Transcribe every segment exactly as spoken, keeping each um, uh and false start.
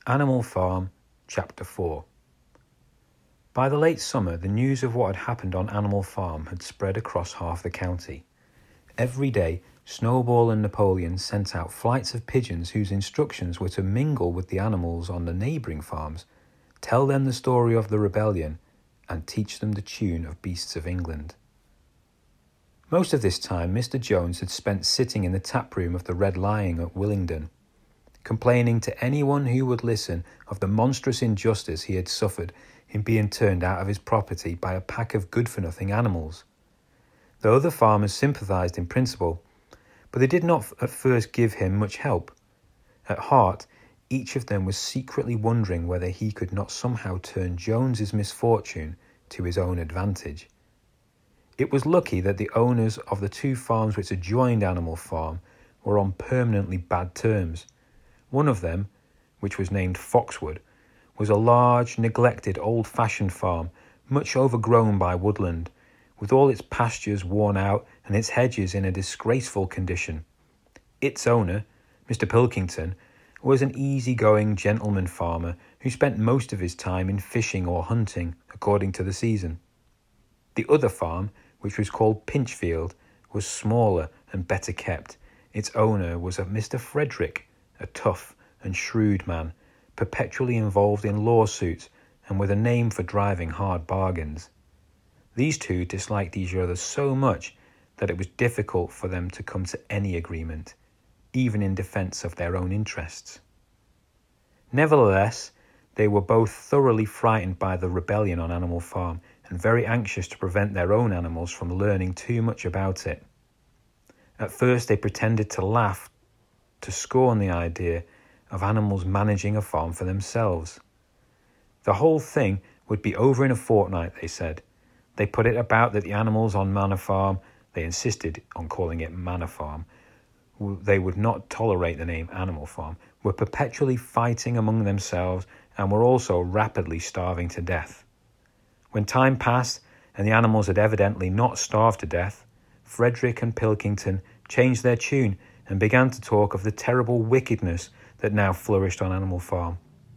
Animal Farm, Chapter four. By the late summer, the news of what had happened on Animal Farm had spread across half the county. Every day, Snowball and Napoleon sent out flights of pigeons whose instructions were to mingle with the animals on the neighbouring farms, tell them the story of the rebellion, and teach them the tune of Beasts of England. Most of this time, Mister Jones had spent sitting in the tap room of the Red Lion at Willingdon, complaining to anyone who would listen of the monstrous injustice he had suffered in being turned out of his property by a pack of good-for-nothing animals. The other farmers sympathised in principle, but they did not at first give him much help. At heart, each of them was secretly wondering whether he could not somehow turn Jones's misfortune to his own advantage. It was lucky that the owners of the two farms which adjoined Animal Farm were on permanently bad terms. One of them, which was named Foxwood, was a large, neglected, old-fashioned farm, much overgrown by woodland, with all its pastures worn out and its hedges in a disgraceful condition. Its owner, Mister Pilkington, was an easy-going gentleman farmer who spent most of his time in fishing or hunting, according to the season. The other farm, which was called Pinchfield, was smaller and better kept. Its owner was a Mister Frederick, a tough and shrewd man, perpetually involved in lawsuits and with a name for driving hard bargains. These two disliked each other so much that it was difficult for them to come to any agreement, even in defence of their own interests. Nevertheless, they were both thoroughly frightened by the rebellion on Animal Farm and very anxious to prevent their own animals from learning too much about it. At first they pretended to laugh, to scorn the idea of animals managing a farm for themselves. The whole thing would be over in a fortnight, they said. They put it about that the animals on Manor Farm, they insisted on calling it Manor Farm, they would not tolerate the name Animal Farm, were perpetually fighting among themselves and were also rapidly starving to death. When time passed and the animals had evidently not starved to death, Frederick and Pilkington changed their tune and began to talk of the terrible wickedness that now flourished on Animal Farm.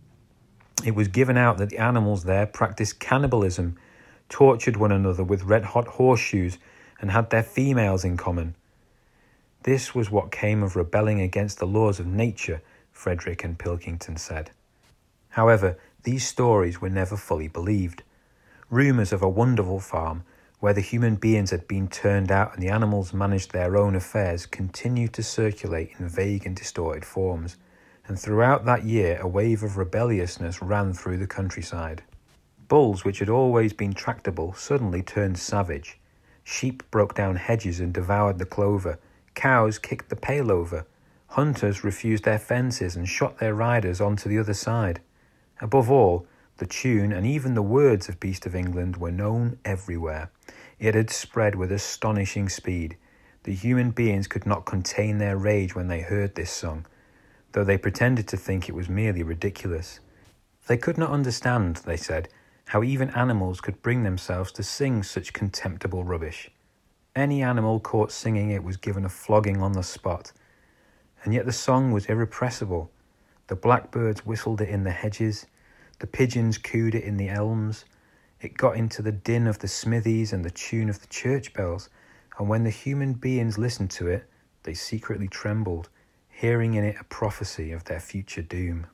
It was given out that the animals there practiced cannibalism, tortured one another with red-hot horseshoes, and had their females in common. This was what came of rebelling against the laws of nature, Frederick and Pilkington said. However, these stories were never fully believed. Rumours of a wonderful farm, where the human beings had been turned out and the animals managed their own affairs, continued to circulate in vague and distorted forms, and throughout that year a wave of rebelliousness ran through the countryside. Bulls, which had always been tractable, suddenly turned savage. Sheep broke down hedges and devoured the clover. Cows kicked the pail over. Hunters refused their fences and shot their riders onto the other side. Above all, the tune and even the words of Beast of England were known everywhere. It had spread with astonishing speed. The human beings could not contain their rage when they heard this song, though they pretended to think it was merely ridiculous. They could not understand, they said, how even animals could bring themselves to sing such contemptible rubbish. Any animal caught singing it was given a flogging on the spot. And yet the song was irrepressible. The blackbirds whistled it in the hedges. The pigeons cooed it in the elms. It got into the din of the smithies and the tune of the church bells, and when the human beings listened to it, they secretly trembled, hearing in it a prophecy of their future doom.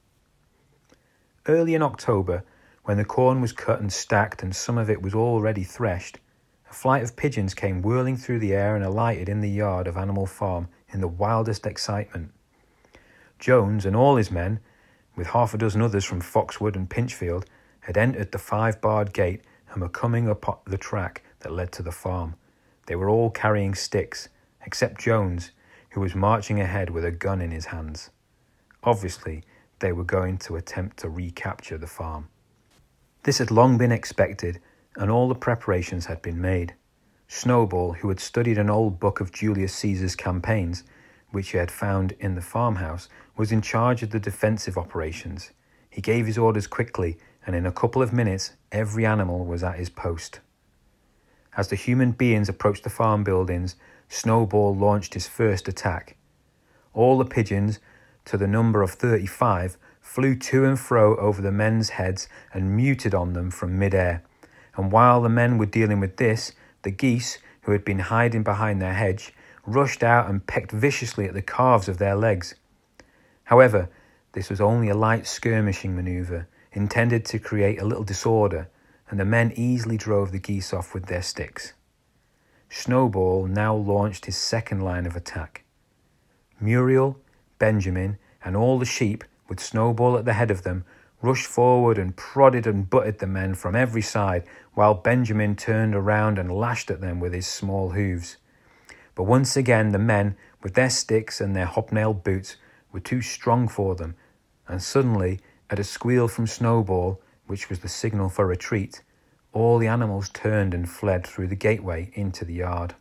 Early in October, when the corn was cut and stacked and some of it was already threshed, a flight of pigeons came whirling through the air and alighted in the yard of Animal Farm in the wildest excitement. Jones and all his men, with half a dozen others from Foxwood and Pinchfield, had entered the five-barred gate and were coming up the track that led to the farm. They were all carrying sticks, except Jones, who was marching ahead with a gun in his hands. Obviously, they were going to attempt to recapture the farm. This had long been expected, and all the preparations had been made. Snowball, who had studied an old book of Julius Caesar's campaigns, which he had found in the farmhouse, was in charge of the defensive operations. He gave his orders quickly, and in a couple of minutes every animal was at his post. As the human beings approached the farm buildings, Snowball launched his first attack. All the pigeons, to the number of thirty-five, flew to and fro over the men's heads and muted on them from mid-air. And while the men were dealing with this, the geese, who had been hiding behind their hedge, rushed out and pecked viciously at the calves of their legs. However, this was only a light skirmishing manoeuvre, intended to create a little disorder, and the men easily drove the geese off with their sticks. Snowball now launched his second line of attack. Muriel, Benjamin, and all the sheep, with Snowball at the head of them, rushed forward and prodded and butted the men from every side, while Benjamin turned around and lashed at them with his small hooves. But once again the men, with their sticks and their hobnailed boots, were too strong for them, and suddenly, at a squeal from Snowball, which was the signal for retreat, all the animals turned and fled through the gateway into the yard.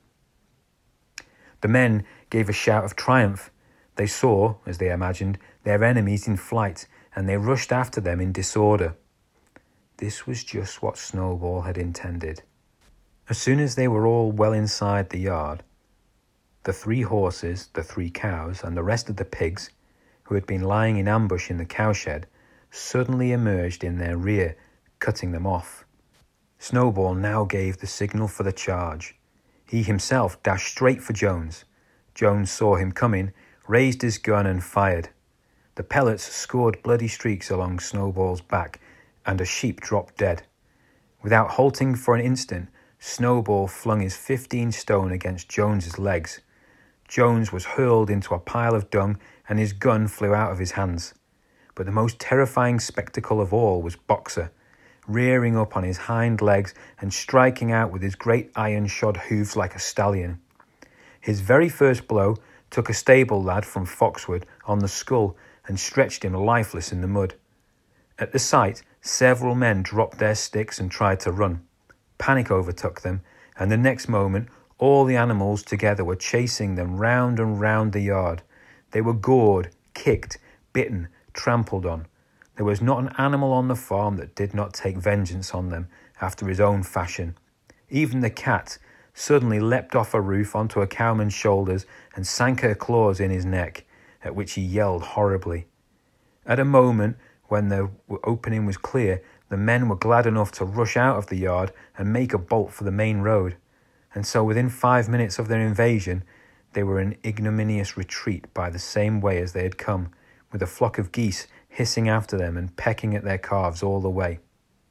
The men gave a shout of triumph. They saw, as they imagined, their enemies in flight, and they rushed after them in disorder. This was just what Snowball had intended. As soon as they were all well inside the yard, the three horses, the three cows, and the rest of the pigs, who had been lying in ambush in the cowshed, suddenly emerged in their rear, cutting them off. Snowball now gave the signal for the charge. He himself dashed straight for Jones. Jones saw him coming, raised his gun and fired. The pellets scored bloody streaks along Snowball's back, and a sheep dropped dead. Without halting for an instant, Snowball flung his fifteen stone against Jones's legs. Jones was hurled into a pile of dung, and his gun flew out of his hands. But the most terrifying spectacle of all was Boxer, rearing up on his hind legs and striking out with his great iron-shod hoofs like a stallion. His very first blow took a stable lad from Foxwood on the skull and stretched him lifeless in the mud. At the sight, several men dropped their sticks and tried to run. Panic overtook them, and the next moment all the animals together were chasing them round and round the yard. They were gored, kicked, bitten, trampled on. There was not an animal on the farm that did not take vengeance on them after his own fashion. Even the cat suddenly leapt off a roof onto a cowman's shoulders and sank her claws in his neck, at which he yelled horribly. At a moment when the opening was clear, the men were glad enough to rush out of the yard and make a bolt for the main road, and so within five minutes of their invasion, they were in ignominious retreat by the same way as they had come, with a flock of geese hissing after them and pecking at their calves all the way.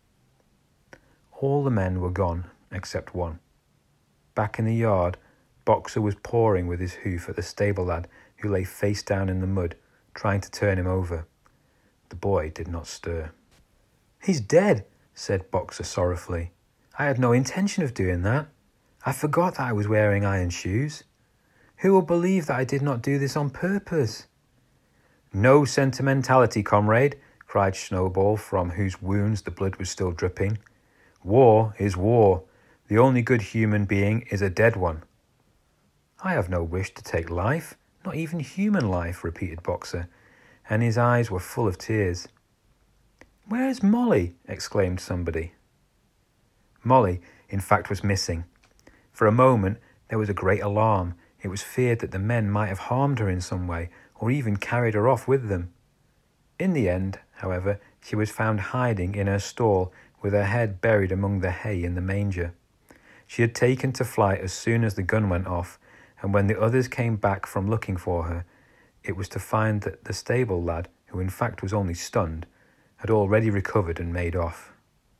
All the men were gone, except one. Back in the yard, Boxer was pawing with his hoof at the stable lad who lay face down in the mud, trying to turn him over. The boy did not stir. "He's dead," said Boxer sorrowfully. "I had no intention of doing that. I forgot that I was wearing iron shoes. Who will believe that I did not do this on purpose?" "No sentimentality, comrade," cried Snowball, from whose wounds the blood was still dripping. "War is war. The only good human being is a dead one." "I have no wish to take life, not even human life," repeated Boxer, and his eyes were full of tears. "Where is Molly?" exclaimed somebody. Molly, in fact, was missing. For a moment there was a great alarm. It was feared that the men might have harmed her in some way, or even carried her off with them. In the end, however, she was found hiding in her stall with her head buried among the hay in the manger. She had taken to flight as soon as the gun went off, and when the others came back from looking for her, it was to find that the stable lad, who in fact was only stunned, had already recovered and made off.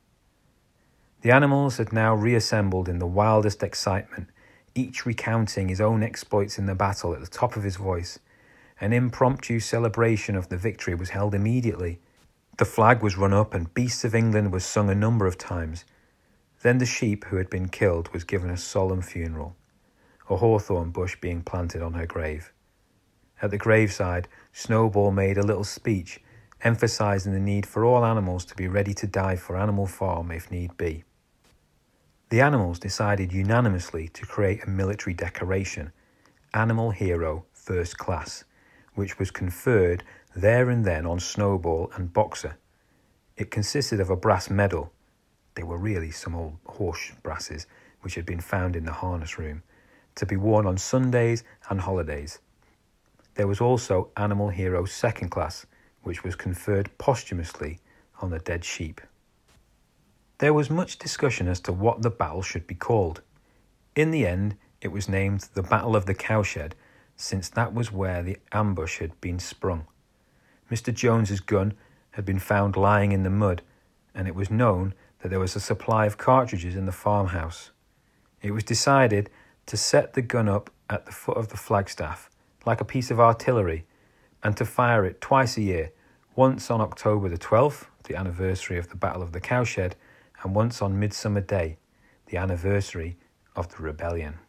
The animals had now reassembled in the wildest excitement, each recounting his own exploits in the battle at the top of his voice. An impromptu celebration of the victory was held immediately. The flag was run up and Beasts of England was sung a number of times. Then the sheep who had been killed was given a solemn funeral, a hawthorn bush being planted on her grave. At the graveside, Snowball made a little speech, emphasizing the need for all animals to be ready to die for Animal Farm if need be. The animals decided unanimously to create a military decoration, Animal Hero First Class, which was conferred there and then on Snowball and Boxer. It consisted of a brass medal. They were really some old horse brasses which had been found in the harness room, to be worn on Sundays and holidays. There was also Animal Hero Second Class, which was conferred posthumously on the dead sheep. There was much discussion as to what the battle should be called. In the end, it was named the Battle of the Cowshed, since that was where the ambush had been sprung. Mister Jones's gun had been found lying in the mud, and it was known that there was a supply of cartridges in the farmhouse. It was decided to set the gun up at the foot of the flagstaff, like a piece of artillery, and to fire it twice a year, once on October the twelfth, the anniversary of the Battle of the Cowshed, and once on Midsummer Day, the anniversary of the rebellion.